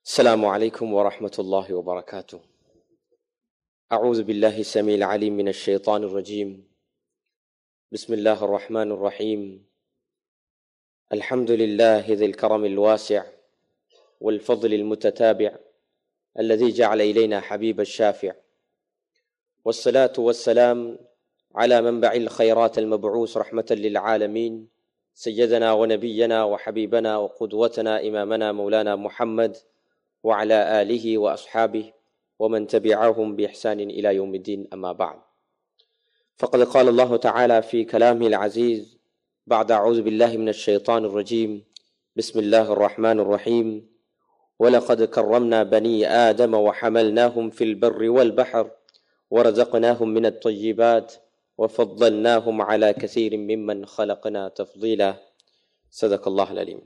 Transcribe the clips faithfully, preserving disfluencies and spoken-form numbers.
السلام عليكم ورحمة الله وبركاته. أعوذ بالله السميع العليم من الشيطان الرجيم. بسم الله الرحمن الرحيم. الحمد لله ذي الكرم الواسع والفضل المتتابع الذي جعل إلينا حبيب الشافع، والصلاة والسلام على منبع الخيرات المبعوث رحمة للعالمين، سيدنا ونبينا وحبيبنا وقدوتنا إمامنا مولانا محمد وعلى آله وأصحابه ومن تبعهم بإحسان إلى يوم الدين. أما بعد، فقد قال الله تعالى في كلامه العزيز بعد أعوذ بالله من الشيطان الرجيم: بسم الله الرحمن الرحيم. ولقد كرمنا بني آدم وحملناهم في البر والبحر ورزقناهم من الطيبات وفضلناهم على كثير ممن خلقنا تفضيلا. صدق الله العليم.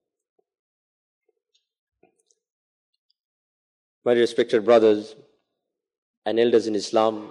My respected brothers and elders in Islam,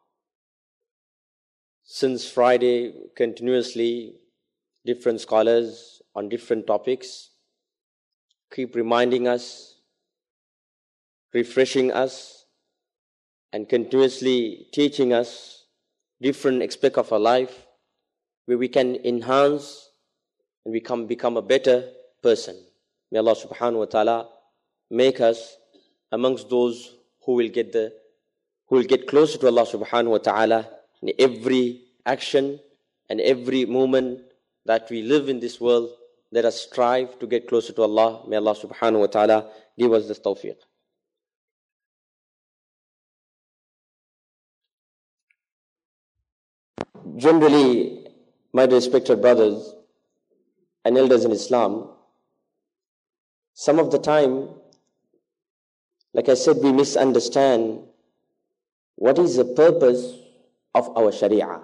since Friday, continuously different scholars on different topics keep reminding us, refreshing us, and continuously teaching us different aspects of our life where we can enhance and become, become a better person. May Allah subhanahu wa ta'ala make us amongst those who will get the who will get closer to Allah subhanahu wa ta'ala in every action and every moment that we live in this world. Let us strive to get closer to Allah. May Allah subhanahu wa ta'ala give us this tawfiq. Generally, my respected brothers and elders in Islam, some of the time, like I said, we misunderstand what is the purpose of our Sharia.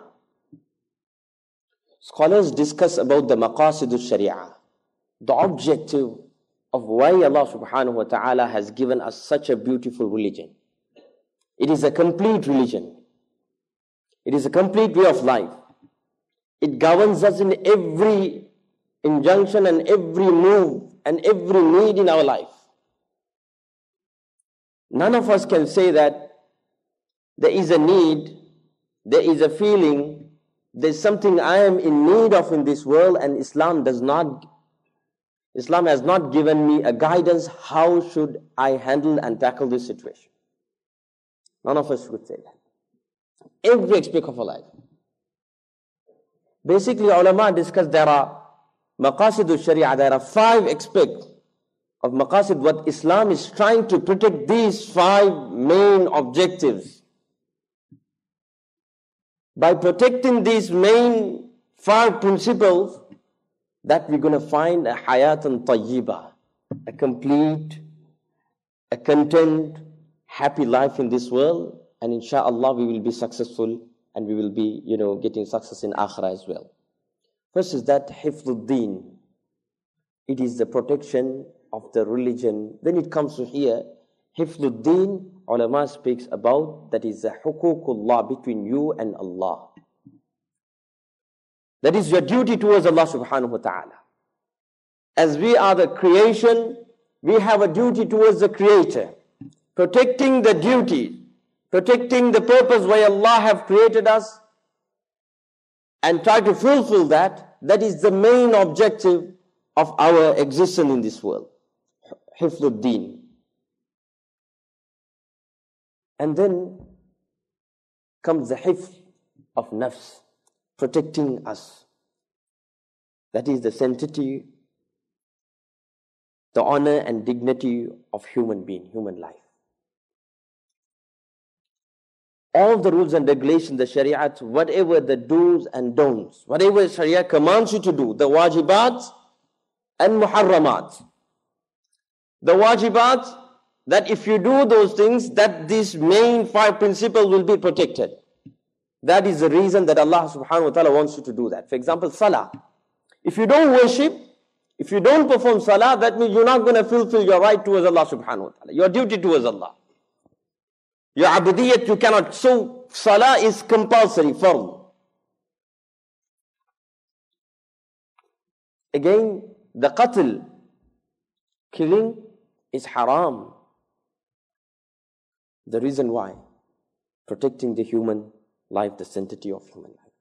Scholars discuss about the maqasid al-Sharia, the objective of why Allah subhanahu wa ta'ala has given us such a beautiful religion. It is a complete religion. It is a complete way of life. It governs us in every injunction and every move and every need in our life. None of us can say that there is a need, there is a feeling, there's something I am in need of in this world, and Islam does not, Islam has not given me a guidance how should I handle and tackle this situation. None of us would say that. Every aspect of our life. Basically, ulama discuss there are maqasid al-Sharia, there are five aspects of maqasid, what Islam is trying to protect, these five main objectives. By protecting these main five principles, that we're going to find a hayatan tayyiba, a complete, a content, happy life in this world, and inshallah we will be successful and we will be, you know, getting success in akhirah as well. First is that hifdhuddin. It is the protection of the religion. When it comes to here, hifdhuddin, ulama speaks about, that is the huququllah between you and Allah. That is your duty towards Allah subhanahu wa ta'ala. As we are the creation, we have a duty towards the Creator. Protecting the duty, protecting the purpose why Allah have created us, and try to fulfill that, that is the main objective of our existence in this world. Hifdhuddin. And then comes the hifz of nafs, protecting us. That is the sanctity, the honor and dignity of human being, human life. All the rules and regulations, the shariat, whatever the do's and don'ts, whatever sharia commands you to do, the wajibat and muharramat. The wajibat, that if you do those things, that these main five principles will be protected. That is the reason that Allah subhanahu wa ta'ala wants you to do that. For example, salah. If you don't worship, if you don't perform salah, that means you're not going to fulfill your right towards Allah subhanahu wa ta'ala, your duty towards Allah. Your abudiyat, you cannot. So, salah is compulsory, fard. Again, the qatl, killing, is haram. The reason why? Protecting the human life, the sanctity of human life.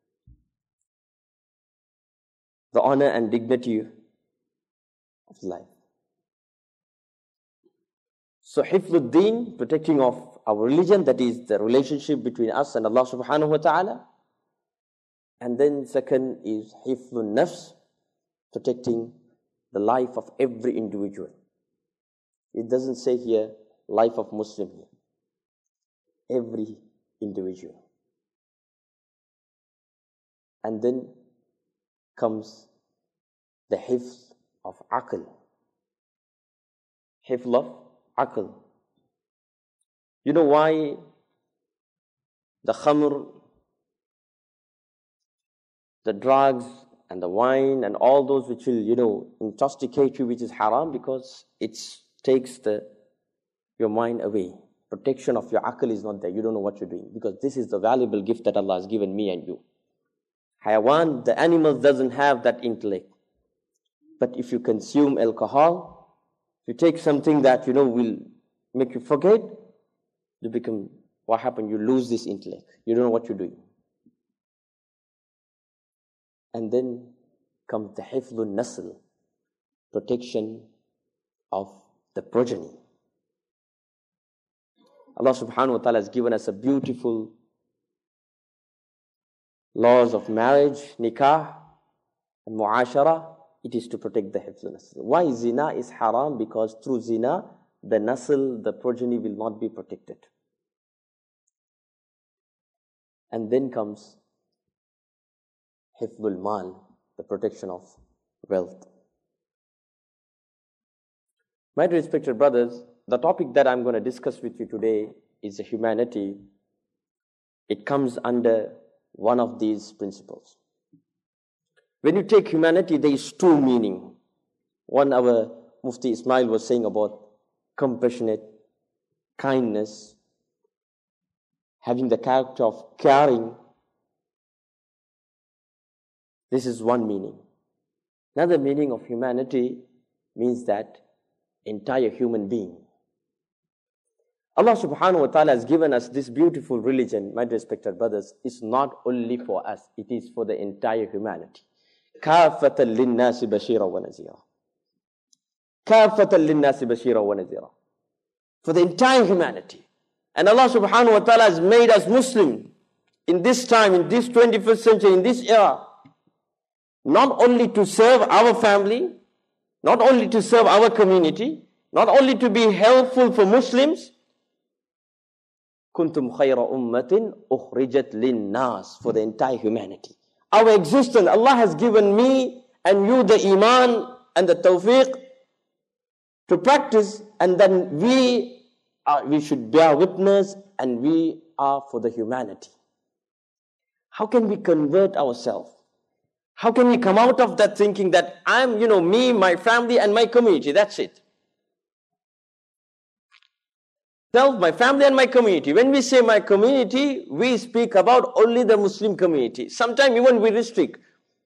The honor and dignity of life. So hifdud-deen, protecting of our religion, that is the relationship between us and Allah subhanahu wa ta'ala. And then second is hifdun-nafs, protecting the life of every individual. It doesn't say here, life of Muslim here. Every individual. And then comes the hifz of aql. Hifz of aql. You know why the khamr, the drugs and the wine and all those which will, you know, intoxicate you, which is haram? Because it takes the your mind away. Protection of your aql is not there. You don't know what you're doing. Because this is the valuable gift that Allah has given me and you. Hayawan, the animal, doesn't have that intellect. But if you consume alcohol, if you take something that, you know, will make you forget, you become, what happened? You lose this intellect. You don't know what you're doing. And then comes the hifdhun nasl, protection of the progeny. Allah subhanahu wa ta'ala has given us a beautiful laws of marriage, nikah, and mu'ashara. It is to protect the hifdhun nasl. Why zina is haram? Because through zina, the nasl, the progeny will not be protected. And then comes hifdhul mal, the protection of wealth. My respected brothers, the topic that I'm going to discuss with you today is the humanity. It comes under one of these principles. When you take humanity, there is two meaning. One, our Mufti Ismail was saying about compassionate, kindness, having the character of caring. This is one meaning. Another meaning of humanity means that entire human being. Allah subhanahu wa ta'ala has given us this beautiful religion, my respected brothers. It's not only for us, it is for the entire humanity. كَافَةً لِلنَّاسِ بَشِيرًا وَنَذِيرًا. كَافَةً لِلنَّاسِ بَشِيرًا وَنَذِيرًا. For the entire humanity. And Allah subhanahu wa ta'ala has made us Muslim in this time, in this twenty-first century, in this era. Not only to serve our family, not only to serve our community, not only to be helpful for Muslims. كُنْتُمْ خَيْرَ أُمَّةٍ أُخْرِجَتْ لِلنَّاسِ. For the entire humanity. Our existence, Allah has given me and you the iman and the tawfiq to practice, and then we are, we should bear witness, and we are for the humanity. How can we convert ourselves? How can we come out of that thinking that I'm, you know, me, my family, and my community, that's it? Self, my family, and my community. When we say my community, we speak about only the Muslim community. Sometimes even we restrict.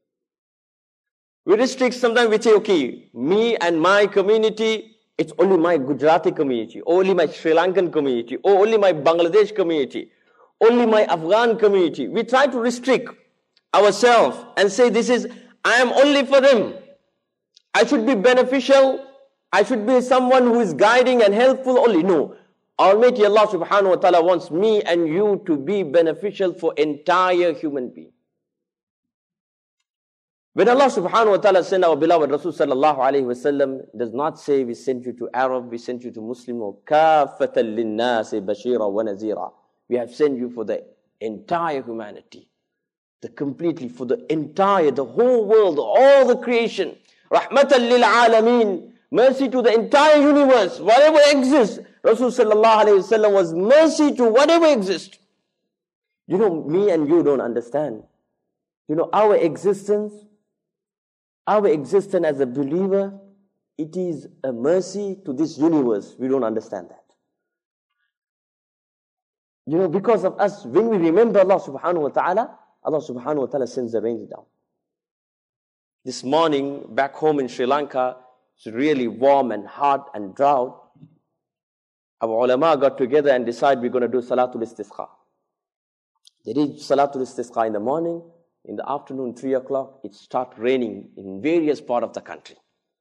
We restrict, sometimes we say, okay, me and my community, it's only my Gujarati community, only my Sri Lankan community, or only my Bangladesh community, only my Afghan community. We try to restrict ourselves and say, this is, I am only for them. I should be beneficial. I should be someone who is guiding and helpful only. No. Almighty Allah subhanahu wa ta'ala wants me and you to be beneficial for entire human being. When Allah subhanahu wa ta'ala sent our beloved Rasul sallallahu alayhi wa sallam, does not say we sent you to Arab, we sent you to Muslim, or كَافَةً لِلنَّاسِ بَشِيرًا وَنَذِيرًا. We have sent you for the entire humanity. The completely, for the entire, the whole world, all the creation. رَحْمَةً لِلْعَالَمِينَ. Mercy to the entire universe, whatever exists. Rasul sallallahu alayhi wa sallam was mercy to whatever exists. You know, me and you don't understand. You know, our existence, our existence as a believer, it is a mercy to this universe. We don't understand that. You know, because of us, when we remember Allah subhanahu wa ta'ala, Allah subhanahu wa ta'ala sends the rain down. This morning, back home in Sri Lanka, it's really warm and hot and drought. Our ulama got together and decided we're going to do Salatul Istisqa. They did Salatul Istisqa in the morning, in the afternoon, three o'clock, it started raining in various parts of the country.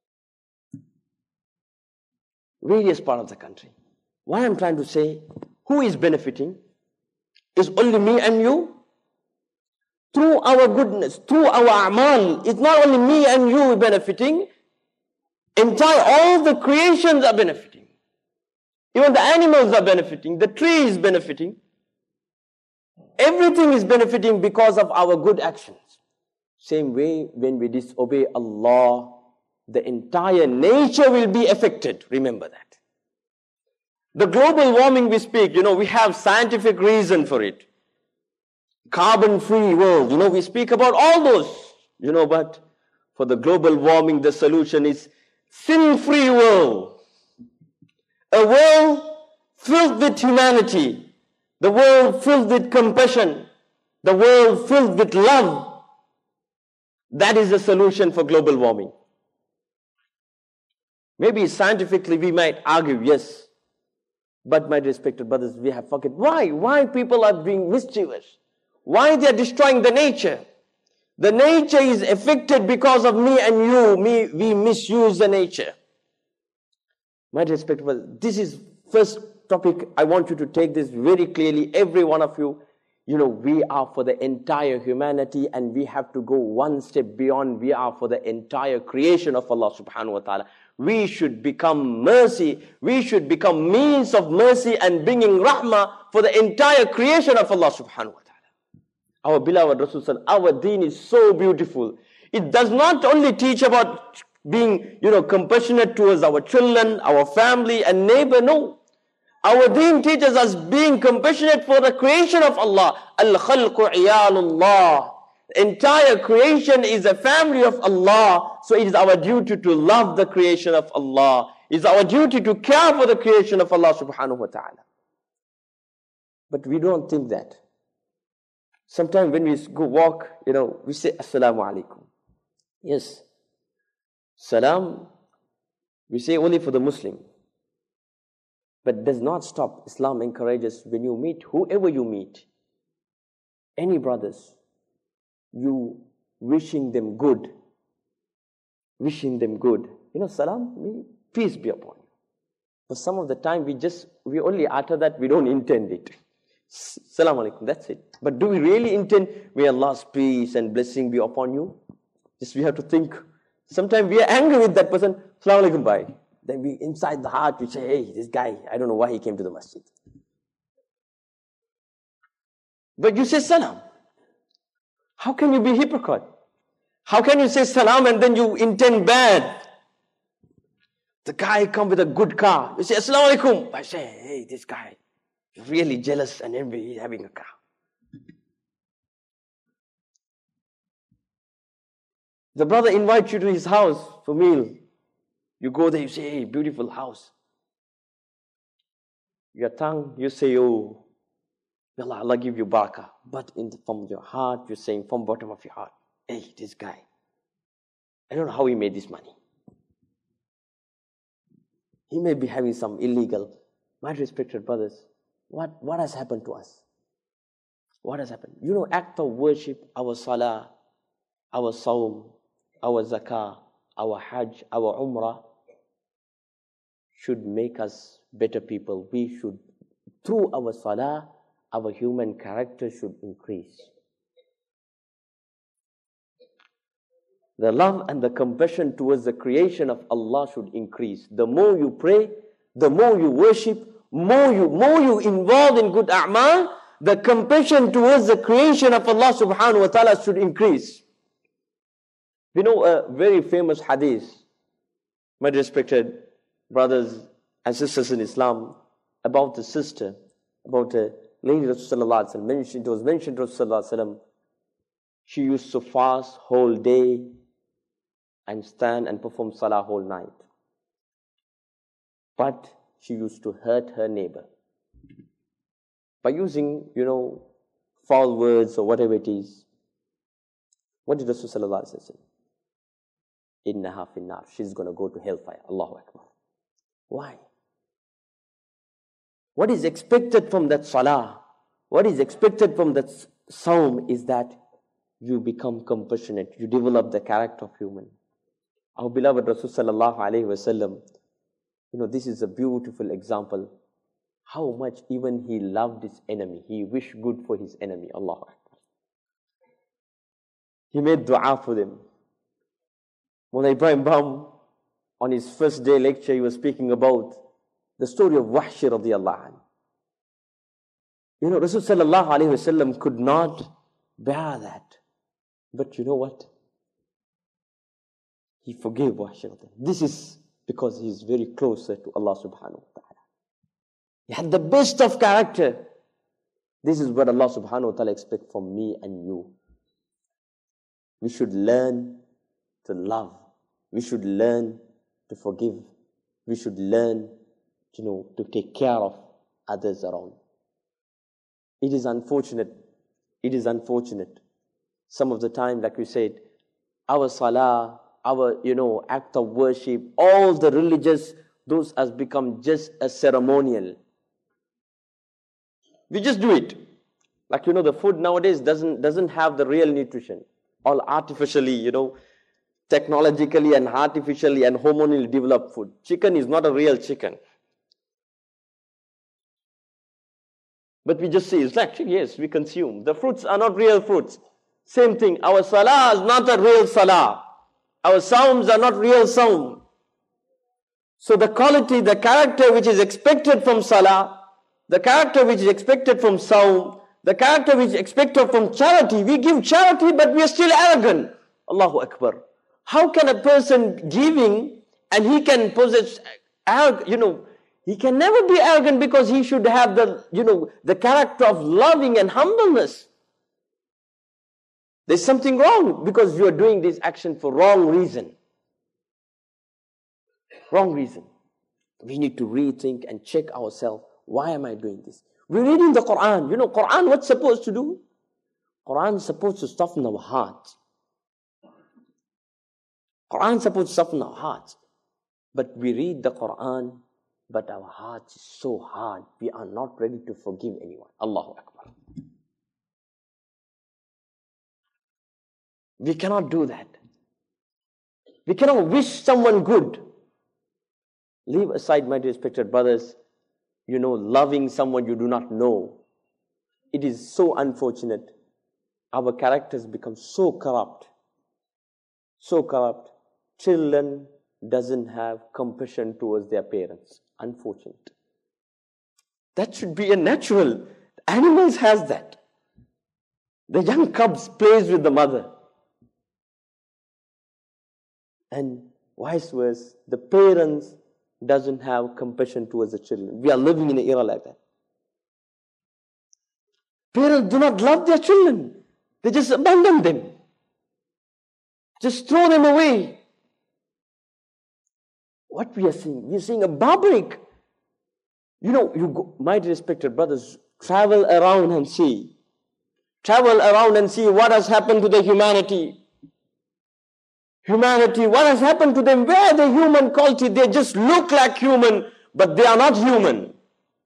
Various parts of the country. What I'm trying to say, who is benefiting? Is only me and you? Through our goodness, through our a'mal, it's not only me and you benefiting, entire, all the creations are benefiting. Even the animals are benefiting, the tree is benefiting. Everything is benefiting because of our good actions. Same way, when we disobey Allah, the entire nature will be affected. Remember that. The global warming we speak, you know, we have scientific reason for it. Carbon-free world, you know, we speak about all those, you know, but for the global warming, the solution is sin-free world. A world filled with humanity. The world filled with compassion. The world filled with love. That is the solution for global warming. Maybe scientifically we might argue, yes. But my respected brothers, we have forgotten. Why? Why people are being mischievous? Why they are destroying the nature? The nature is affected because of me and you. Me, we misuse the nature. My respected brothers, this is first topic. I want you to take this very clearly. Every one of you, you know, we are for the entire humanity and we have to go one step beyond. We are for the entire creation of Allah subhanahu wa ta'ala. We should become mercy. We should become means of mercy and bringing rahmah for the entire creation of Allah subhanahu wa ta'ala. Our beloved Rasul, our deen is so beautiful. It does not only teach about being, you know, compassionate towards our children, our family and neighbor. No. Our deen teaches us being compassionate for the creation of Allah. Al-khalqu iyalullah. The entire creation is a family of Allah. So it is our duty to love the creation of Allah. It is our duty to care for the creation of Allah subhanahu wa ta'ala. But we don't think that. Sometimes when we go walk, you know, we say Assalamu alaikum. Yes. Salam, we say only for the Muslim. But does not stop. Islam encourages when you meet, whoever you meet, any brothers, you wishing them good. Wishing them good. You know, salam, peace be upon you. But some of the time we just, we only utter that, we don't intend it. Salam alaikum, that's it. But do we really intend, may Allah's peace and blessing be upon you? Just we have to think. Sometimes we are angry with that person. Salam alaikum, bye. Then we, inside the heart, we say, hey, this guy, I don't know why he came to the masjid. But you say salam. How can you be hypocrite? How can you say salam and then you intend bad? The guy come with a good car. You say, assalamu alaikum. I say, hey, this guy, really jealous and envy, he's having a car. The brother invites you to his house for meal. You go there, you say, hey, beautiful house. Your tongue, you say, oh, Allah, Allah give you barakah. But in the, from your heart, you're saying, from bottom of your heart, hey, this guy, I don't know how he made this money. He may be having some illegal. My respected brothers, what, what has happened to us? What has happened? You know, act of worship, our salah, our sawm, our zakah, our hajj, our umrah, should make us better people. We should, through our salah, our human character should increase. The love and the compassion towards the creation of Allah should increase. The more you pray, the more you worship, more you, more you involve in good a'mal, the compassion towards the creation of Allah subhanahu wa ta'ala should increase. We know a very famous hadith, my respected brothers and sisters in Islam, about the sister, about a lady Rasulullah mentioned, it was mentioned Rasulullah, she used to fast whole day and stand and perform salah whole night. But she used to hurt her neighbor by using, you know, foul words or whatever it is. What did Rasulullah say? Innaha finnar. She's going to go to hellfire. Allahu Akbar. Why? What is expected from that salah, what is expected from that sawm is that you become compassionate, you develop the character of human. Our beloved Rasul sallallahu alayhi wa sallam, you know, this is a beautiful example. How much even he loved his enemy. He wished good for his enemy. Allahu Akbar. He made dua for them. When Ibrahim Baum, on his first day lecture, he was speaking about the story of Wahshi radiyallahu anhu. You know, Rasul sallallahu alayhi wa sallam could not bear that. But you know what? He forgave Wahshi radiyallahu anhu. This is because he is very closer to Allah subhanahu wa ta'ala. He had the best of character. This is what Allah subhanahu wa ta'ala expects from me and you. We should learn to love. We should learn to forgive. We should learn, you know, to take care of others around. It is unfortunate. It is unfortunate. Some of the time, like we said, our salah, our, you know, act of worship, all the religious, those has become just a ceremonial. We just do it. Like, you know, the food nowadays doesn't, doesn't have the real nutrition. All artificially, you know, technologically and artificially and hormonally developed food. Chicken is not a real chicken. But we just say, it's like, yes, we consume. The fruits are not real fruits. Same thing. Our salah is not a real salah. Our psalms are not real psalm. So the quality, the character which is expected from salah, the character which is expected from psalm, the character which is expected from charity, we give charity but we are still arrogant. Allahu Akbar. How can a person giving and he can possess, you know, he can never be arrogant because he should have the, you know, the character of loving and humbleness. There's something wrong because you are doing this action for wrong reason. Wrong reason. We need to rethink and check ourselves. Why am I doing this? We're reading the Quran. You know, Quran, what's supposed to do? Quran is supposed to soften our hearts. Quran is supposed to soften our hearts. But we read the Quran, but our hearts is so hard. We are not ready to forgive anyone. Allahu Akbar. We cannot do that. We cannot wish someone good. Leave aside, my respected brothers, you know, loving someone you do not know. It is so unfortunate. Our characters become so corrupt. So corrupt. Children doesn't have compassion towards their parents. Unfortunate. That should be a natural. Animals has that. The young cubs plays with the mother. And vice versa, the parents doesn't have compassion towards the children. We are living in an era like that. Parents do not love their children. They just abandon them. Just throw them away. What we are seeing? We are seeing a barbaric. You know, you go, my respected brothers, travel around and see. Travel around and see what has happened to the humanity. Humanity, what has happened to them? Where are the human quality? They just look like human, but they are not human.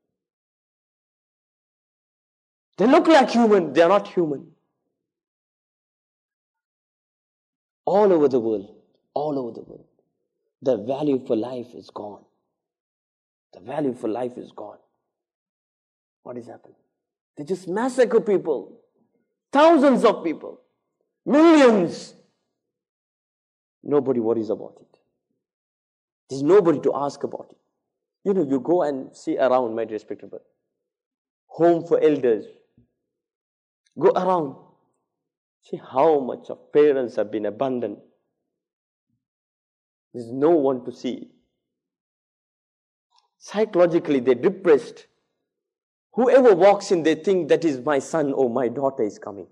They look like human, they are not human. All over the world, all over the world, the value for life is gone. The value for life is gone. What is happening? They just massacre people. Thousands of people. Millions. Nobody worries about it. There's nobody to ask about it. You know, you go and see around, my respected brother. Home for elders. Go around. See how much of parents have been abandoned. There's no one to see. Psychologically, they're depressed. Whoever walks in, they think that is my son or my daughter is coming.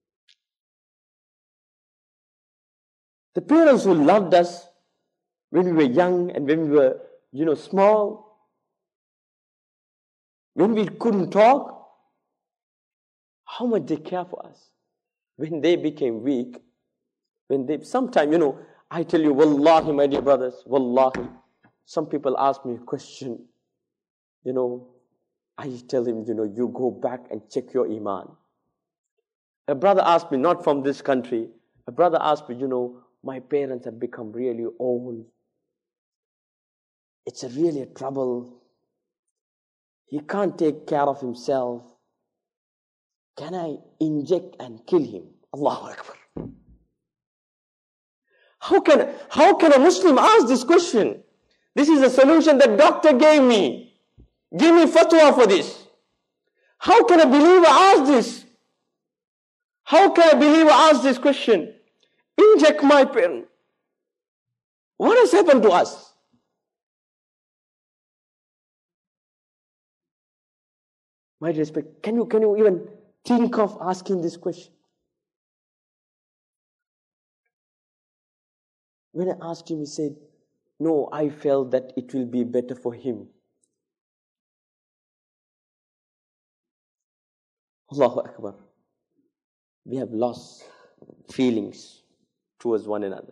The parents who loved us when we were young and when we were, you know, small, when we couldn't talk, how much they care for us. When they became weak, when they, sometimes, you know, I tell you, wallahi, my dear brothers, wallahi, some people ask me a question, you know, I tell him, you know, you go back and check your iman. A brother asked me, not from this country, a brother asked me, you know, my parents have become really old. It's a really a trouble. He can't take care of himself. Can I inject and kill him? Allahu Akbar. How can, how can a Muslim ask this question? This is a solution that doctor gave me. Give me fatwa for this. How can a believer ask this? How can a believer ask this question? Inject my parent. What has happened to us? My respect, can you, can you even think of asking this question? When I asked him, he said, no, I felt that it will be better for him. Allahu Akbar. We have lost feelings towards one another.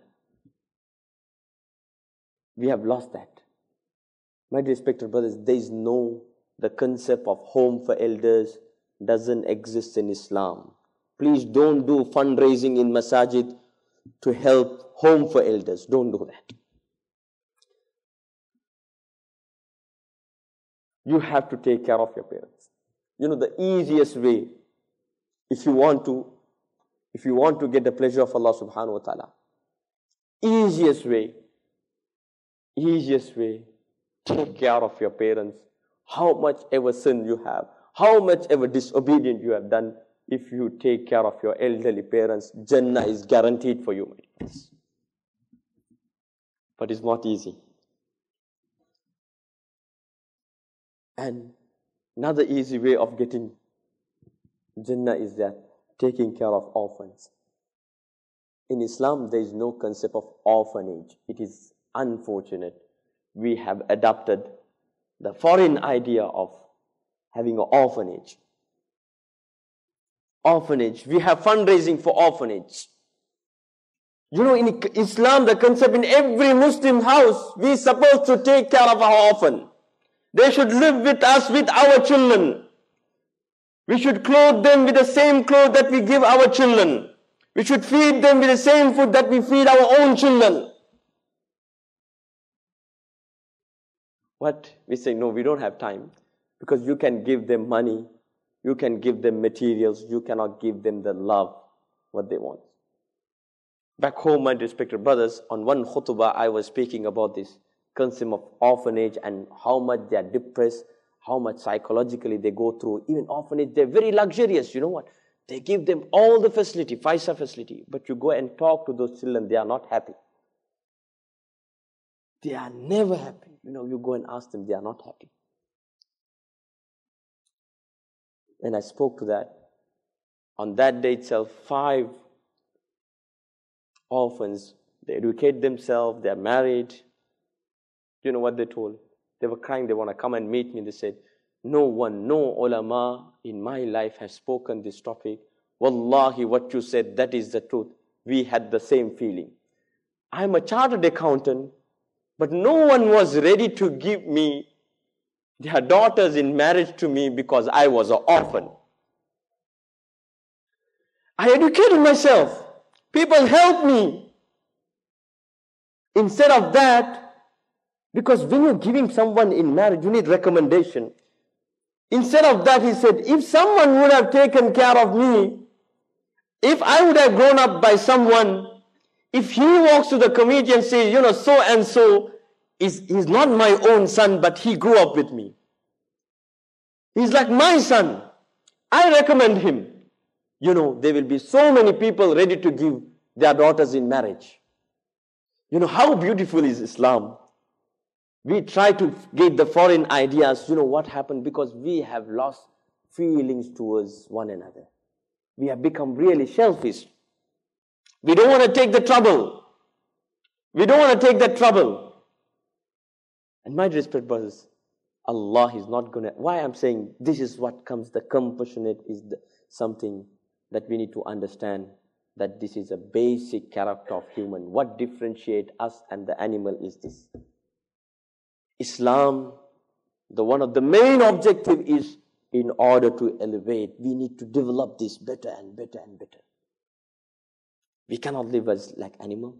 We have lost that. My respected brothers, there is no, the concept of home for elders doesn't exist in Islam. Please don't do fundraising in masajid to help home for elders. Don't do that. You have to take care of your parents. You know, the easiest way, if you want to, if you want to get the pleasure of Allah subhanahu wa ta'ala, easiest way, easiest way, take care of your parents. How much ever sin you have, how much ever disobedient you have done, if you take care of your elderly parents, Jannah is guaranteed for you. But it's not easy. And another easy way of getting Jannah is that taking care of orphans. In Islam, there is no concept of orphanage. It is unfortunate. We have adopted the foreign idea of having an orphanage. Orphanage. We have fundraising for orphanage. You know, in Islam, the concept in every Muslim house, we are supposed to take care of our orphan. They should live with us, with our children. We should clothe them with the same clothes that we give our children. We should feed them with the same food that we feed our own children. What? We say, no, we don't have time. Because you can give them money, you can give them materials, you cannot give them the love, what they want. Back home, my respected brothers, on one khutbah, I was speaking about this concept of orphanage and how much they are depressed, how much psychologically they go through. Even orphanage, they're very luxurious. You know what? They give them all the facility, five-star facility. But you go and talk to those children, they are not happy. They are never happy. You know, you go and ask them, they are not happy. And I spoke to that. On that day itself, five orphans, they educate themselves, they are married. You know what they told? They were crying, they want to come and meet me. They said, no one, no ulama in my life has spoken this topic. Wallahi, what you said, that is the truth. We had the same feeling. I'm a chartered accountant, but no one was ready to give me their daughters in marriage to me because I was an orphan. I educated myself. People helped me. Instead of that, because when you're giving someone in marriage, you need recommendation. Instead of that, he said, if someone would have taken care of me, if I would have grown up by someone, if he walks to the committee and says, you know, so and so, is he's not my own son, but he grew up with me. He's like my son. I recommend him. You know, there will be so many people ready to give their daughters in marriage. You know, how beautiful is Islam? We try to get the foreign ideas. You know what happened? Because we have lost feelings towards one another. We have become really selfish. We don't want to take the trouble. We don't want to take that trouble. And my respect, brothers, Allah is not going to... Why I'm saying this is what comes, the compassionate is the, something that we need to understand, that this is a basic character of human. What differentiates us and the animal is this. Islam The one of the main objective is, in order to elevate, we need to develop this better and better and better. We cannot live as like animal.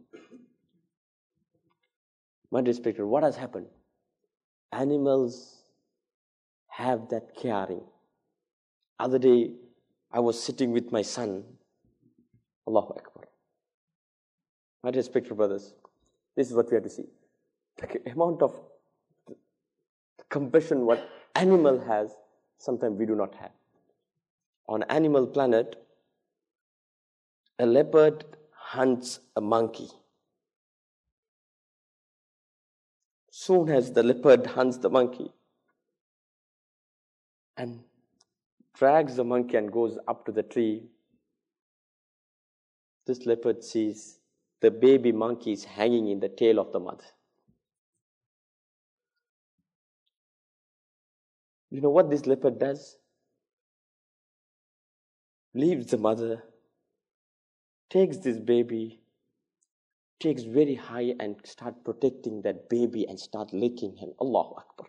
My respected, what has happened? Animals have that caring. Other day, I was sitting with my son. Allahu Akbar. My respected brothers, this is what we have to see. The amount of compassion what animal has, sometimes we do not have. On Animal Planet, a leopard hunts a monkey. Soon as the leopard hunts the monkey and drags the monkey and goes up to the tree, this leopard sees the baby monkey is hanging in the tail of the mother. You know what this leopard does? Leaves the mother, takes this baby, takes very high and start protecting that baby and start licking him. Allahu Akbar.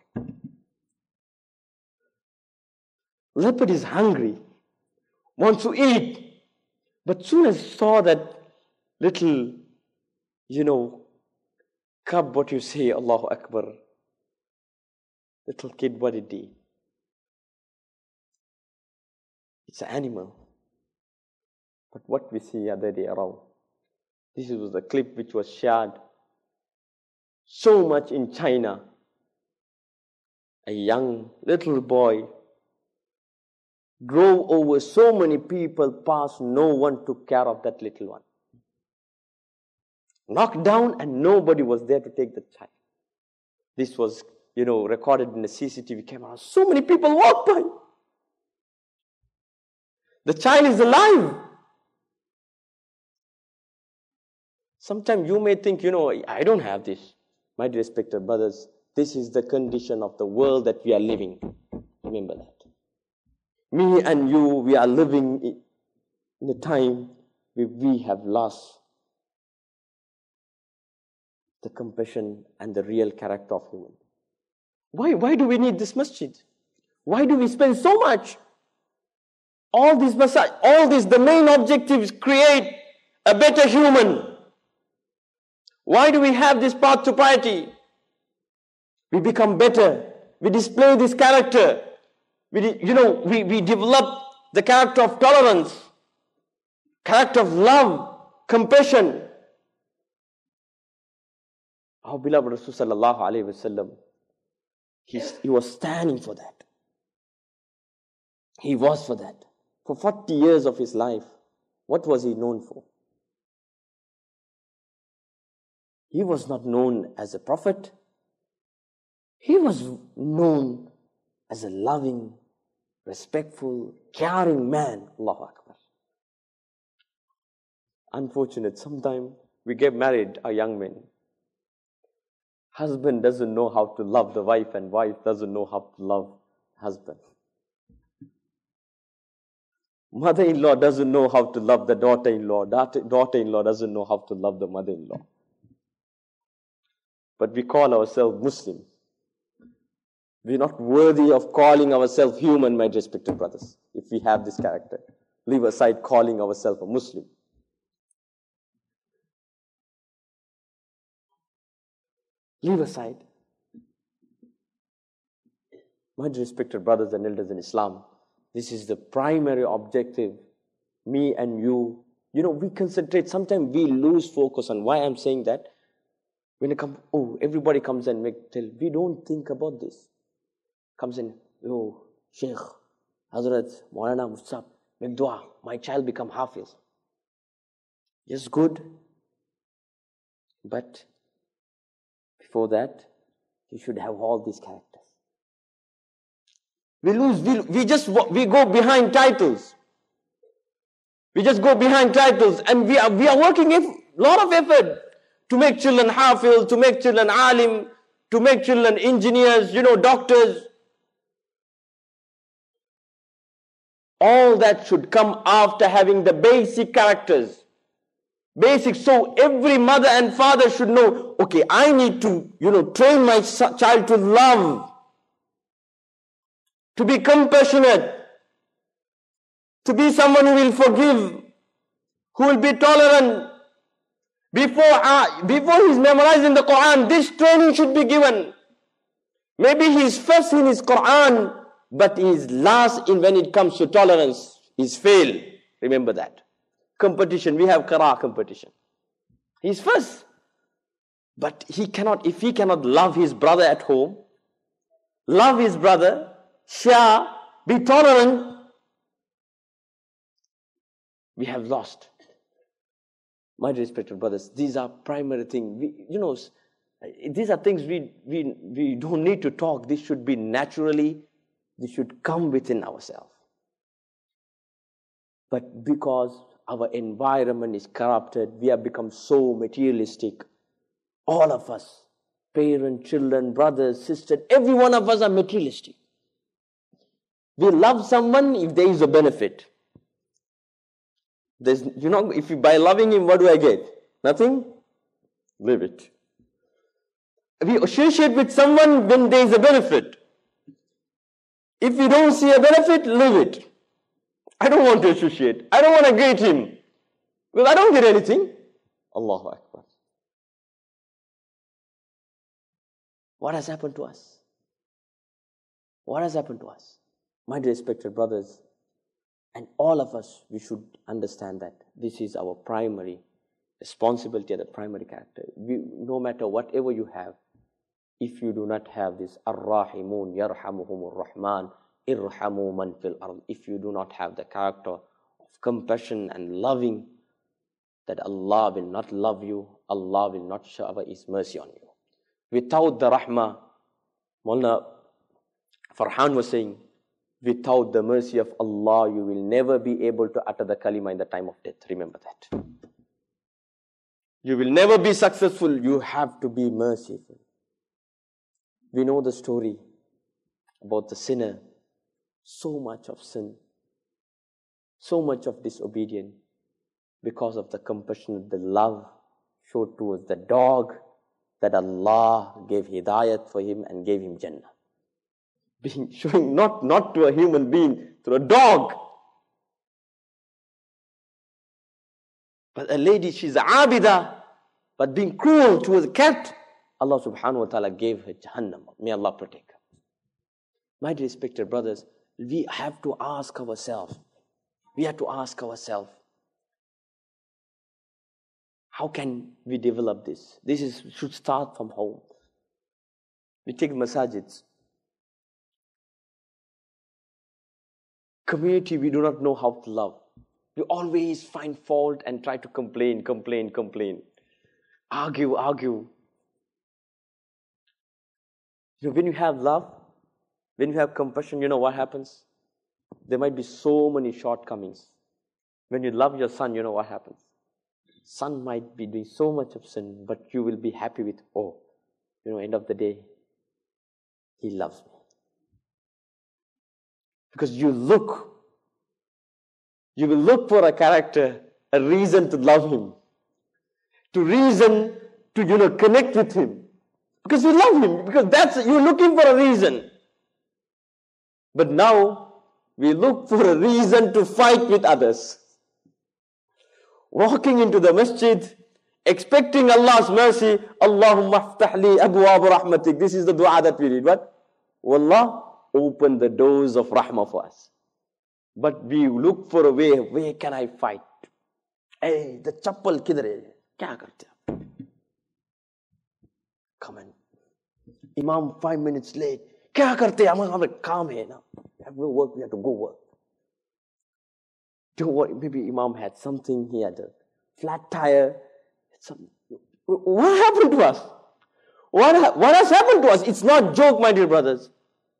Leopard is hungry, wants to eat, but soon as saw that little, you know, cub, what you say, Allahu Akbar, little kid, what it did? It's an animal. But what we see other day around, this was a clip which was shared so much in China. A young little boy drove over so many people past, no one took care of that little one. Knocked down and nobody was there to take the child. This was, you know, recorded in the C C T V camera. So many people walked by. The child is alive. Sometimes you may think, you know, I don't have this. My respected brothers, this is the condition of the world that we are living. Remember that. Me and you, we are living in a time where we have lost the compassion and the real character of human. Why, why do we need this masjid? Why do we spend so much? All these masjid, all these, the main objective is create a better human. Why do we have this path to piety? We become better. We display this character. We, you know, we, we develop the character of tolerance, character of love, compassion. Our beloved Rasul sallallahu alayhi wa sallam, he, he was standing for that. He was for that. For forty years of his life, what was he known for? He was not known as a prophet. He was known as a loving, respectful, caring man. Allahu Akbar. Unfortunate, sometimes we get married, a young man. Husband doesn't know how to love the wife and wife doesn't know how to love husband. Mother-in-law doesn't know how to love the daughter-in-law. Daughter-in-law doesn't know how to love the mother-in-law. But we call ourselves Muslim. We're not worthy of calling ourselves human, my respected brothers, if we have this character. Leave aside calling ourselves a Muslim. Leave aside. My respected brothers and elders in Islam, this is the primary objective. Me and you, you know, we concentrate. Sometimes we lose focus on why I'm saying that. When it comes, oh, everybody comes and make tell. We don't think about this. Comes in, oh, Sheikh, Hazrat, Maulana, Musab, make dua. My child become Hafiz. Yes, good. But before that, he should have all these characters. We lose, we, we just, we go behind titles. We just go behind titles and we are, we are working a lot of effort to make children Hafiz, to make children Alim, to make children engineers, you know, doctors. All that should come after having the basic characters. Basic, so every mother and father should know, okay, I need to, you know, train my child to love. to be compassionate, to be someone who will forgive, who will be tolerant. Before, uh, before he's memorizing the Quran, this training should be given. Maybe he's first in his Quran, but he's last in when it comes to tolerance. He's failed. Remember that. Competition, we have Qira'ah competition. He's first. But he cannot, if he cannot love his brother at home, love his brother, share, be tolerant, we have lost. My respected brothers, these are primary things. We, you know, these are things we, we, we don't need to talk. This should be naturally, this should come within ourselves. But because our environment is corrupted, we have become so materialistic. All of us, parents, children, brothers, sisters, every one of us are materialistic. We love someone if there is a benefit. There's, you know, if you, by loving him, what do I get? Nothing? Leave it. We associate with someone when there is a benefit. If you don't see a benefit, leave it. I don't want to associate. I don't want to greet him. Because I don't get anything. Allahu Akbar. What has happened to us? What has happened to us? My respected brothers, and all of us, we should understand that this is our primary responsibility, the primary character. We, no matter whatever you have, if you do not have this, Ar-Rahimun yarhamuhumur Rahman, irhamu man fil ard. If you do not have the character of compassion and loving, that Allah will not love you, Allah will not shower His mercy on you. Without the rahmah, Maulana Farhan was saying, without the mercy of Allah, you will never be able to utter the kalima in the time of death. Remember that. You will never be successful. You have to be merciful. We know the story about the sinner. So much of sin. So much of disobedience. Because of the compassion, the love showed towards the dog, that Allah gave hidayat for him and gave him Jannah. Being showing not, not to a human being, to a dog. But a lady, she's a abida, but being cruel to a cat, Allah subhanahu wa ta'ala gave her Jahannam. May Allah protect her. My respected brothers, we have to ask ourselves, we have to ask ourselves, how can we develop this? This is, should start from home. We take masajids. Community, we do not know how to love. We always find fault and try to complain, complain, complain. Argue, argue. You know, when you have love, when you have compassion, you know what happens? There might be so many shortcomings. When you love your son, you know what happens? Son might be doing so much of sin, but you will be happy with, oh, you know, end of the day, he loves me. Because you look, you will look for a character, a reason to love him, to reason to, you know, connect with him. Because you love him, because that's, you're looking for a reason. But now, we look for a reason to fight with others. Walking into the masjid, expecting Allah's mercy, Allahumma aftah li abwaab rahmatik. This is the dua that we read. What? Wallah, open the doors of rahmah for us. But we look for a way, where can I fight? Hey, the chappal kidhar hai? Kya karte aap? Come in. Imam five minutes late. Kya karte? Hum kaam hai na. We have to work, we have to go work. Don't worry, maybe Imam had something, he had a flat tire. Some, what happened to us? What, what has happened to us? It's not joke, my dear brothers.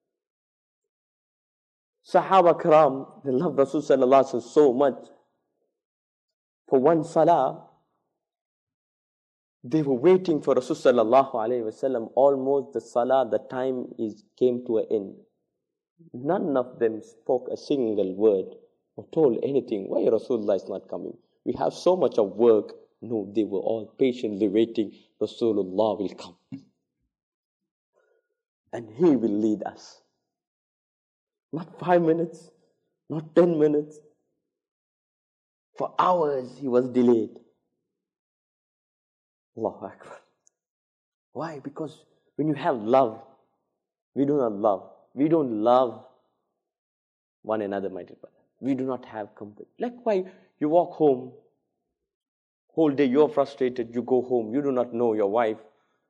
Sahaba Karam, they love Rasul Sallallahu Alaihi Wasallam so much. For one salah, they were waiting for Rasul Sallallahu Alaihi Wasallam. Almost the salah, the time is came to an end. None of them spoke a single word or told anything. Why Rasulullah is not coming? We have so much of work. No, they were all patiently waiting. Rasulullah will come. And he will lead us. Not five minutes, not ten minutes. For hours he was delayed. Allahu Akbar. Why? Because when you have love, we do not love. We don't love one another, my dear brother. We do not have company. Like why you walk home, whole day you're frustrated, you go home, you do not know your wife,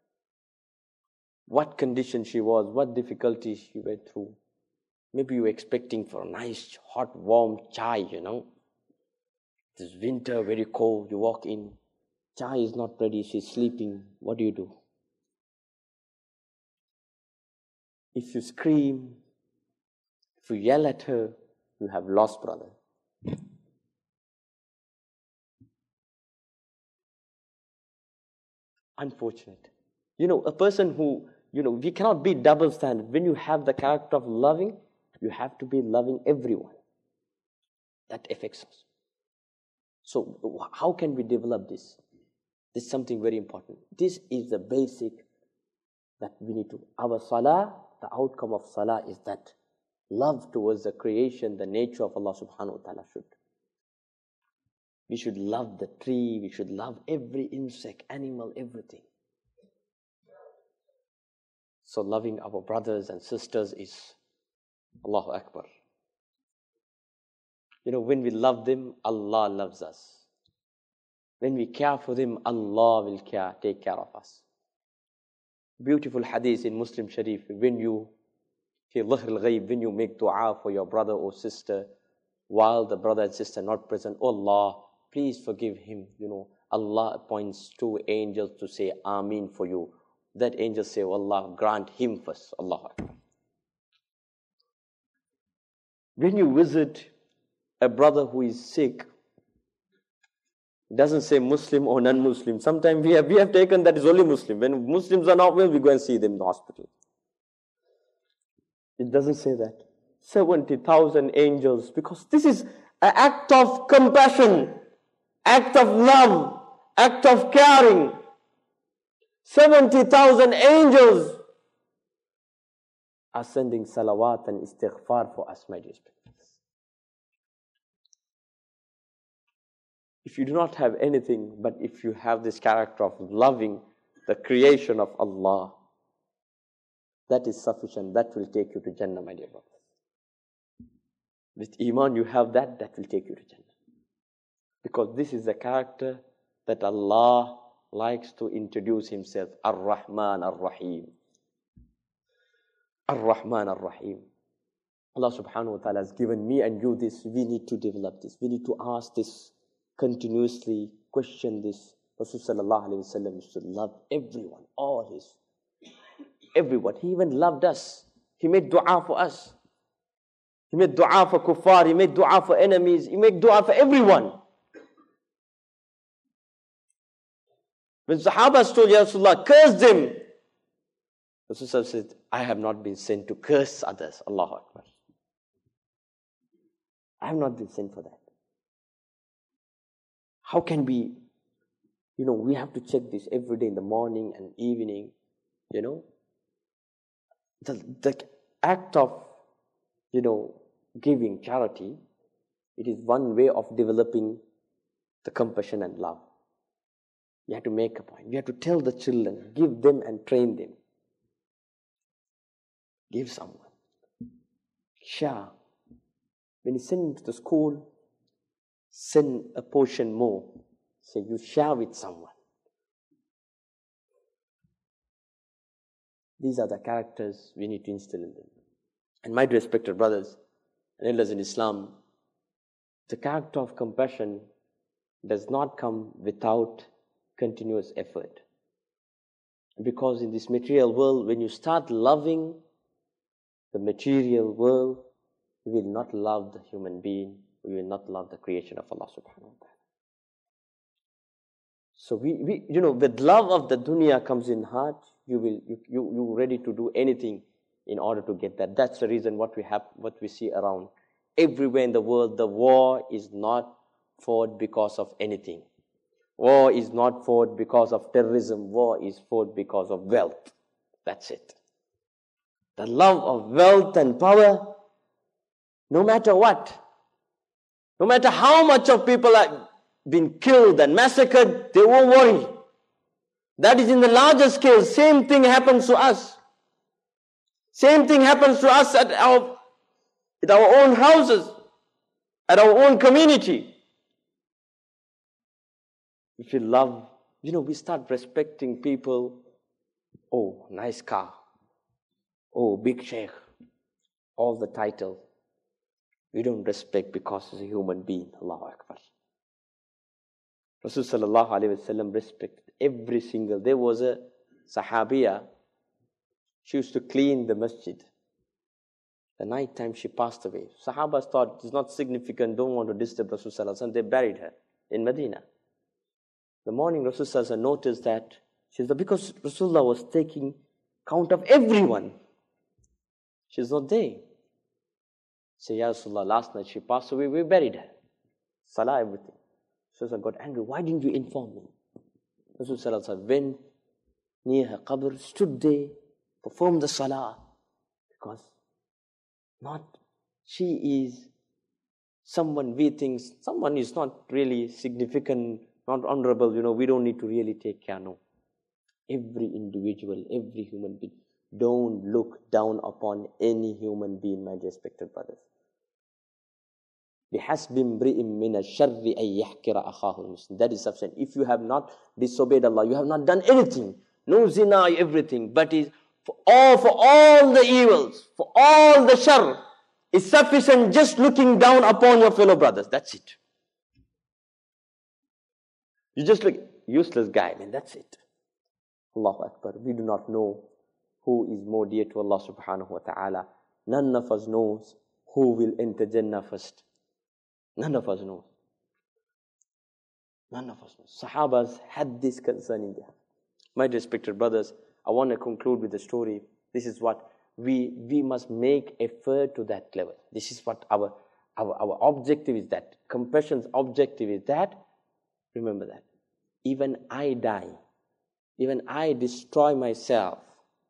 what condition she was, what difficulties she went through. Maybe you were expecting for a nice, hot, warm chai, you know. This winter, very cold, you walk in, chai is not ready, she's sleeping. What do you do? If you scream, if you yell at her, you have lost, brother. Unfortunate. You know, a person who, you know, we cannot be double standard. When you have the character of loving, you have to be loving everyone. That affects us. So how can we develop this? This is something very important. This is the basic that we need to. Our salah, the outcome of salah is that love towards the creation, the nature of Allah subhanahu wa ta'ala should. We should love the tree, we should love every insect, animal, everything. So loving our brothers and sisters is Allahu Akbar. You know, when we love them, Allah loves us. When we care for them, Allah will care, take care of us. Beautiful hadith in Muslim Sharif, when you, fi dhahr al-ghayb, when you make dua for your brother or sister, while the brother and sister are not present, oh Allah, please forgive him. You know, Allah appoints two angels to say Ameen for you. That angel say, oh Allah, grant him first. Allah. When you visit a brother who is sick, it doesn't say Muslim or non-Muslim. Sometimes we have, we have taken that is only Muslim. When Muslims are not well, we go and see them in the hospital. It doesn't say that. seventy thousand angels, because this is an act of compassion, act of love, act of caring. seventy thousand angels are sending salawat and istighfar for us, my dear friends. If you do not have anything, but if you have this character of loving the creation of Allah, that is sufficient. That will take you to Jannah, my dear brothers. With Iman, you have that, that will take you to Jannah. Because this is the character that Allah likes to introduce Himself. Ar-Rahman Ar-Rahim. Ar-Rahman Ar-Rahim. Allah subhanahu wa ta'ala has given me and you this. We need to develop this. We need to ask this continuously, question this. Rasul sallallahu alayhi wa sallam used to love everyone, all his, everyone. He even loved us. He made dua for us. He made dua for kuffar. He made dua for enemies. He made dua for everyone. When Sahabas told Ya Rasulullah, curse them, Rasul said, I have not been sent to curse others. Allahu Akbar. I have not been sent for that. How can we, you know, we have to check this every day in the morning and evening, you know. The, the act of, you know, giving charity, it is one way of developing the compassion and love. You have to make a point. You have to tell the children, give them and train them. Give someone. Share. When you send them to the school, send a portion more. Say you share with someone. These are the characters we need to instill in them. And my respected brothers and elders in Islam, the character of compassion does not come without continuous effort. Because in this material world, when you start loving the material world, you will not love the human being, you will not love the creation of Allah subhanahu wa ta'ala. So we, we, you know, with love of the dunya comes in heart, you will, you, you, you ready to do anything in order to get that. That's the reason what we have, what we see around. Everywhere in the world, the war is not fought because of anything. War is not fought because of terrorism. War is fought because of wealth. That's it. The love of wealth and power No matter what. No matter how much of people have been killed and massacred, they won't worry. That is in the larger scale. Same thing happens to us. Same thing happens to us at our, at our own houses, at our own community. If we love, you know, we start respecting people. Oh, nice car. Oh, big sheikh. All the titles. We don't respect because he's a human being. Allahu Akbar. Rasul sallallahu alayhi wa sallam respected every single. There was a Sahabiya. She used to clean the masjid. The night time she passed away. Sahabas thought it's not significant, don't want to disturb Rasul sallallahu alayhi wa sallam. They buried her in Medina. The morning Rasul sallallahu alayhi wa sallam noticed that she's because Rasulullah was taking count of everyone. She's not there. Say, Ya Rasulullah, last night she passed away, we buried her. Salah, everything. Rasulullah got angry. Why didn't you inform me? Rasulullah went near her qabr, stood there, performed the salah. Because not, she is someone we think, someone is not really significant, not honorable, you know, we don't need to really take care, no. Every individual, every human being. Don't look down upon any human being, my respected brothers. بِحَسْبِ امْرِئٍ مِّنَ الشَّرِّ أَن يَحْكِرَ أَخَاهُ الْمُسْلِمِ. That is sufficient. If you have not disobeyed Allah, you have not done anything, no zina, everything, but is for all, for all the evils, for all the shar, is sufficient just looking down upon your fellow brothers. That's it. You just look, useless guy, man, that's it. Allahu Akbar. We do not know who is more dear to Allah subhanahu wa ta'ala. None of us knows who will enter Jannah first. None of us knows. None of us knows. Sahabas had this concern in their heart. My respected brothers, I want to conclude with the story. This is what we we must make effort to that level. This is what our, our, our objective is that. Compassion's objective is that. Remember that. Even I die. Even I destroy myself.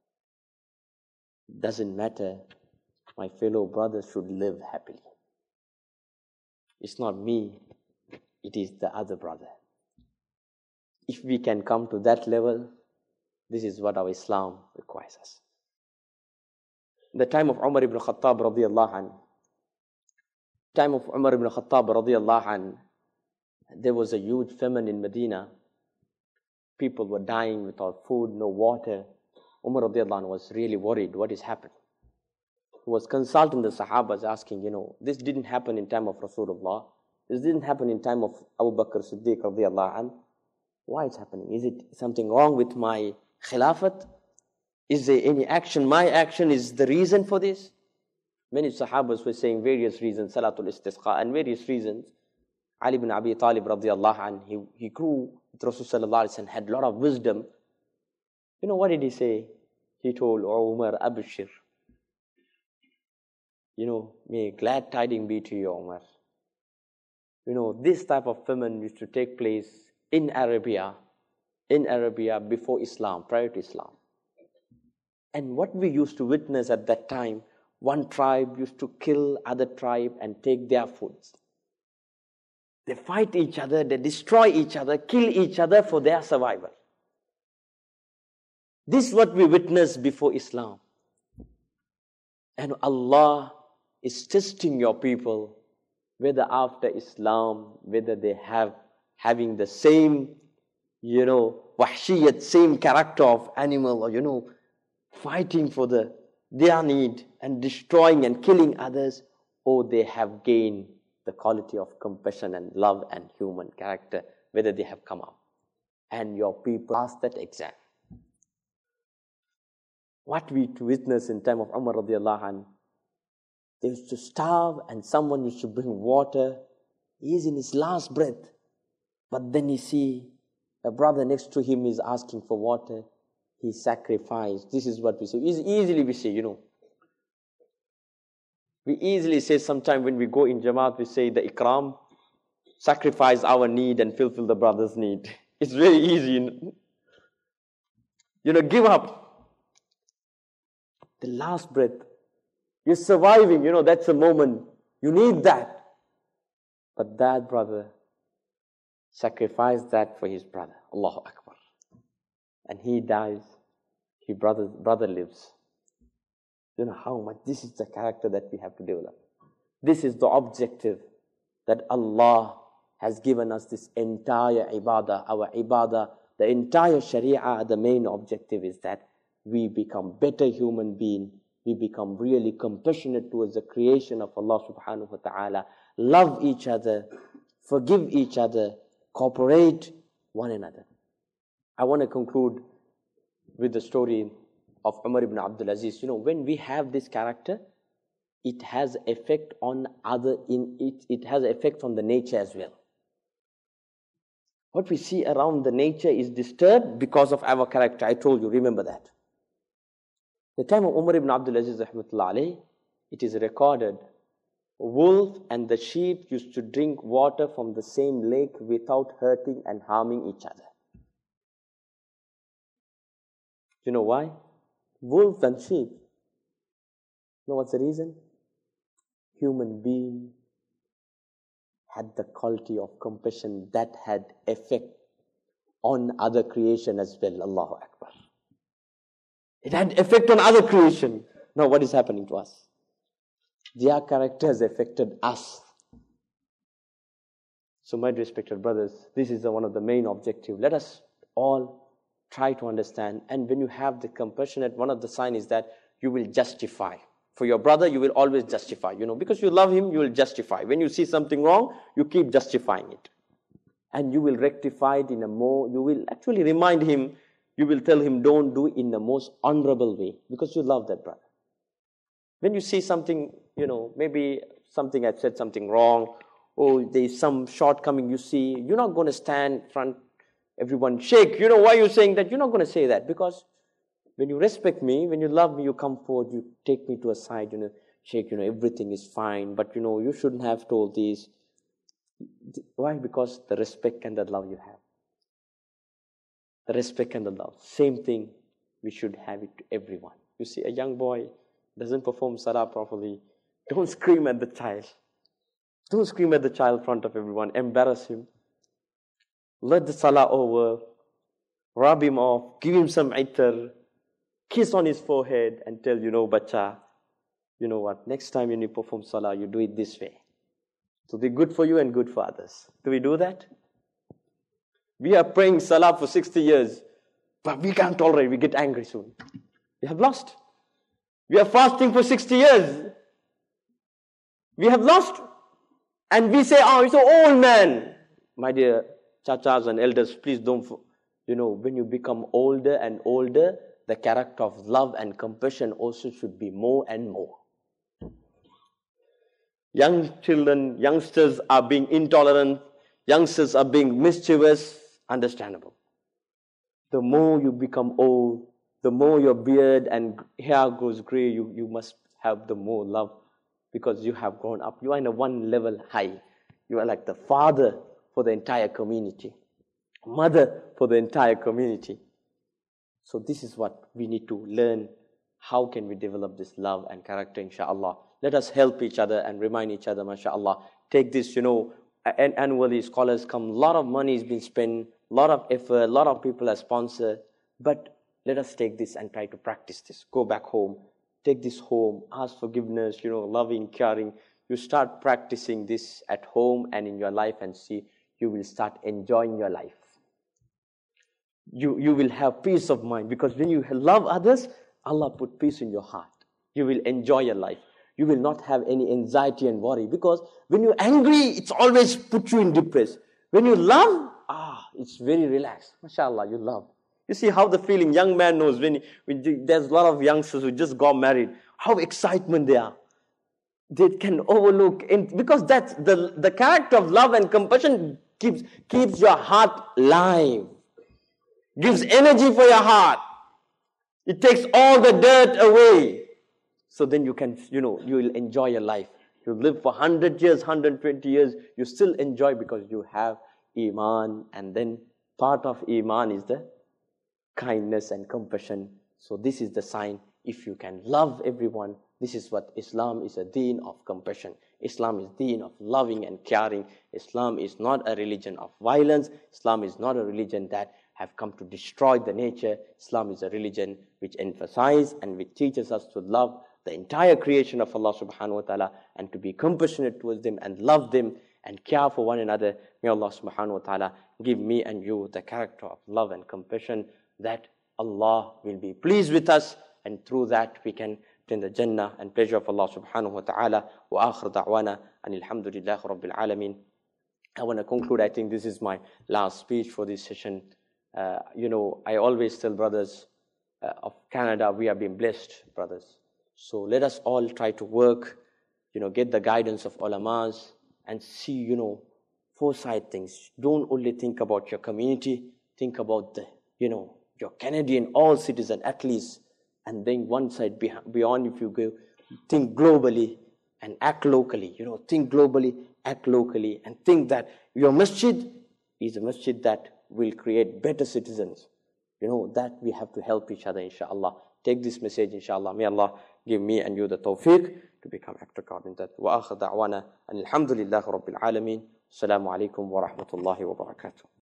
Doesn't matter. My fellow brothers should live happily. It's not me. It is the other brother. If we can come to that level, this is what our Islam requires us. In the time of Umar ibn Khattab radiyallahu anhu, time of Umar ibn Khattab radiyallahu anhu, there was a huge famine in Medina. People were dying without food, no water. Umar radiyallahu anhu was really worried. What is happening? He was consulting the Sahabas, asking, you know, this didn't happen in time of Rasulullah. This didn't happen in time of Abu Bakr Siddiq radiyallahu anhu. Why it's happening? Is it something wrong with my khilafat? Is there any action? My action is the reason for this? Many Sahabas were saying various reasons, Salatul Istisqa, and various reasons. Ali ibn Abi Talib radiyallahu anhu, he, he grew with Rasulullah sallallahu alaihi wasallam, had a lot of wisdom. You know, what did he say? He told Umar, Abshir. You know, may glad tidings be to you, Umar. You know, this type of famine used to take place in Arabia, in Arabia before Islam, prior to Islam. And what we used to witness at that time, one tribe used to kill other tribe and take their foods. They fight each other, they destroy each other, kill each other for their survival. This is what we witnessed before Islam. And Allah is testing your people, whether after Islam, whether they have having the same, you know, wahshiyat, same character of animal, or, you know, fighting for the their need and destroying and killing others, or they have gained the quality of compassion and love and human character, whether they have come out. And your people pass that exam. What we to witness in time of Umar radiallahu anhu, they used to starve and someone used to bring water. He is in his last breath. But then you see a brother next to him is asking for water. He sacrificed. This is what we say. Easily we say, you know. We easily say sometime when we go in Jamaat, we say the ikram, sacrifice our need and fulfill the brother's need. It's very easy. You know, give up. The last breath. You're surviving, you know, that's a moment. You need that. But that brother sacrificed that for his brother. Allahu Akbar. And he dies. His brother, brother lives. You know how much, this is the character that we have to develop. This is the objective that Allah has given us, this entire ibadah, our ibadah, the entire sharia, the main objective is that we become better human beings. We become really compassionate towards the creation of Allah subhanahu wa ta'ala, love each other, forgive each other, cooperate one another. I want to conclude with the story of Umar ibn Abdul Aziz. You know, when we have this character, it has effect on other, in it, it has effect on the nature as well. What we see around the nature is disturbed because of our character. I told you, remember that. The time of Umar ibn Abdul Aziz rahmatullah alayhi, it is recorded, a wolf and the sheep used to drink water from the same lake without hurting and harming each other. You know why? Wolf and sheep. You know what's the reason? Human being had the quality of compassion that had effect on other creation as well. Allahu Akbar. It had effect on other creation. Now what is happening to us? Their characters affected us. So my respected brothers, this is the, one of the main objectives. Let us all try to understand. And when you have the compassionate, one of the signs is that you will justify. For your brother, you will always justify. You know, because you love him, you will justify. When you see something wrong, you keep justifying it. And you will rectify it in a more, you will actually remind him, you will tell him, don't do it in the most honorable way. Because you love that brother. When you see something, you know, maybe something I've said something wrong, or there's some shortcoming you see, you're not going to stand front, everyone shake. You know why you're saying that? You're not going to say that. Because when you respect me, when you love me, you come forward, you take me to a side, you know, shake, you know, everything is fine, but you know, you shouldn't have told this. Why? Because the respect and the love you have. The respect and the love. Same thing, we should have it to everyone. You see, a young boy doesn't perform salah properly, don't scream at the child. Don't scream at the child in front of everyone, embarrass him. Let the salah over, rub him off, give him some itar, kiss on his forehead and tell, you know, bacha, you know what, next time when you perform salah, you do it this way. So be good for you and good for others. Do we do that? We are praying salah for sixty years, but we can't tolerate, we get angry soon. We have lost. We are fasting for sixty years. We have lost. And we say, oh, it's an old man. My dear chachas and elders, please don't, you know, when you become older and older, the character of love and compassion also should be more and more. Young children, youngsters are being intolerant, youngsters are being mischievous, understandable. The more you become old, the more your beard and hair goes gray, you, you must have the more love because you have grown up. You are in a one level high. You are like the father for the entire community, mother for the entire community. So this is what we need to learn. How can we develop this love and character, inshallah? Let us help each other and remind each other, mashallah. Take this, you know, annually scholars come, a lot of money has been spent, a lot of effort, a lot of people are sponsored. But let us take this and try to practice this. Go back home, take this home, ask forgiveness, you know, loving, caring. You start practicing this at home and in your life and see, you will start enjoying your life. You, you will have peace of mind because when you love others, Allah put peace in your heart. You will enjoy your life. You will not have any anxiety and worry because when you're angry, it's always put you in depression. When you love, ah, it's very relaxed. MashaAllah, you love. You see how the feeling, young man knows when, when there's a lot of youngsters who just got married, how excitement they are. They can overlook, and because that's the, the character of love and compassion keeps, keeps your heart live. Gives energy for your heart. It takes all the dirt away. So then you can, you know, you will enjoy your life. You live for one hundred years, one hundred twenty years. You still enjoy because you have Iman. And then part of Iman is the kindness and compassion. So this is the sign. If you can love everyone, This is what Islam is, a deen of compassion. Islam is deen of loving and caring. Islam is not a religion of violence. Islam is not a religion that have come to destroy the nature. Islam is a religion which emphasizes and which teaches us to love the entire creation of Allah subhanahu wa ta'ala and to be compassionate towards them and love them and care for one another. May Allah subhanahu wa ta'ala give me and you the character of love and compassion, that Allah will be pleased with us, and through that we can obtain the Jannah and pleasure of Allah subhanahu wa ta'ala. Wa akhir da'wana and alhamdulillah rabbil alameen. I want to conclude. I think this is my last speech for this session. Uh, you know, I always tell brothers uh, of Canada, we have been blessed, brothers. So let us all try to work, you know, get the guidance of ulamas and see, you know, foresight things. Don't only think about your community, think about the, you know, your Canadian, all citizen at least. And then one side beyond, if you go, think globally and act locally. You know, think globally, act locally, and think that your masjid is a masjid that will create better citizens. You know, that we have to help each other, inshallah. Take this message, inshallah. May Allah give me and you the tawfiq to become actor in that. Wa akhir da'wana and alhamdulillah rabbil alameen. Assalamu alaikum wa rahmatullahi wa barakatuh.